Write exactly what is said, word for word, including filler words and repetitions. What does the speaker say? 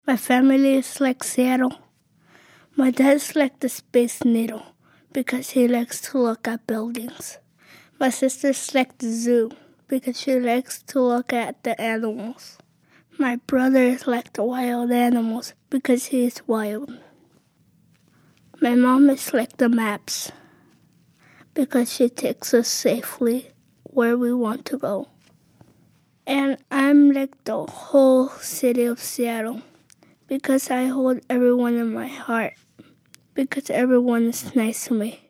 My family is like Seattle. My dad's like the Space Needle because he likes to look at buildings. My sister's like the zoo because she likes to look at the animals. My brother is like the wild animals because he is wild. My mom is like the maps because she takes us safely where we want to go. And I'm like the whole city of Seattle because I hold everyone in my heart because everyone is nice to me.